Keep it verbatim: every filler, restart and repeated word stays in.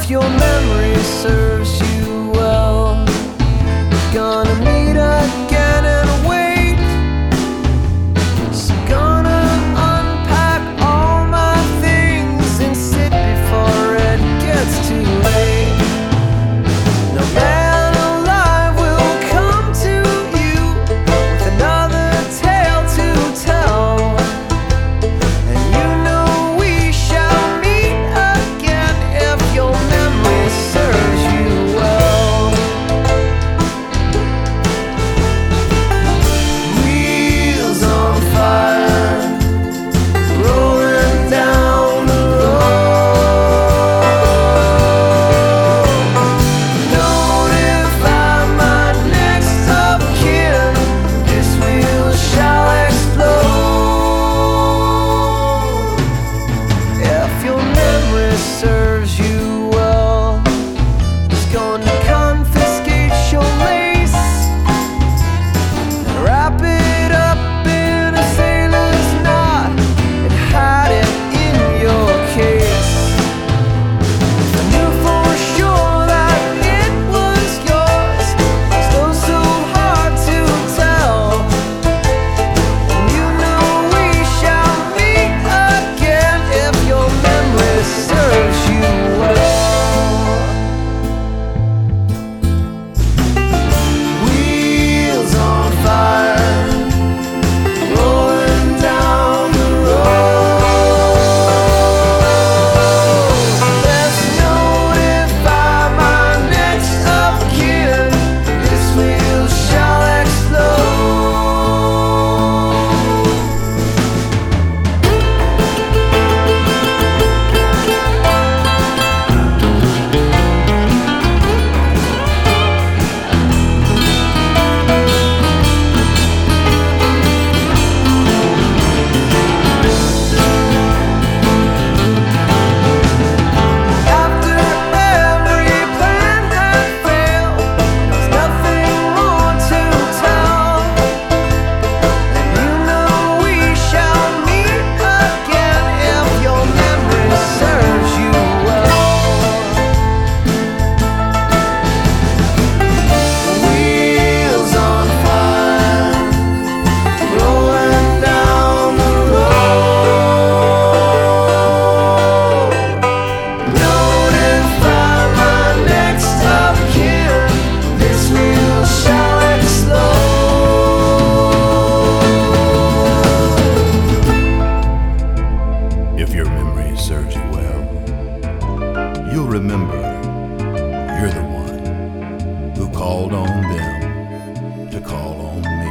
If your memory serves you well, we're gonna meet again and wait. So gonna unpack all my things and sit before it gets too late. No man alive will come to you with another tale to tell. And you know we shall meet again if your memory serves you well. Wheels on fire, rolling down the road. Notify my next of kin, this wheel shall explode. If your memory serves you well, it's gonna confiscate your lace and wrap it up in a sailor's knot and hide it in your case. I knew for sure that it was yours, still so hard to tell. And you know we shall meet again if your memory serves you well. Wheels on fire, rolling down the road. Let's notify my next of kin, this wheel shall explode. After every plan had failed, there was nothing more to tell. And you know we shall meet again if your memory serves you well. Wheels on fire, rolling down the road. Notify my next of kin, this wheel shall explode. If your memory serves you well, you'll remember you're the one who called on them to call on me.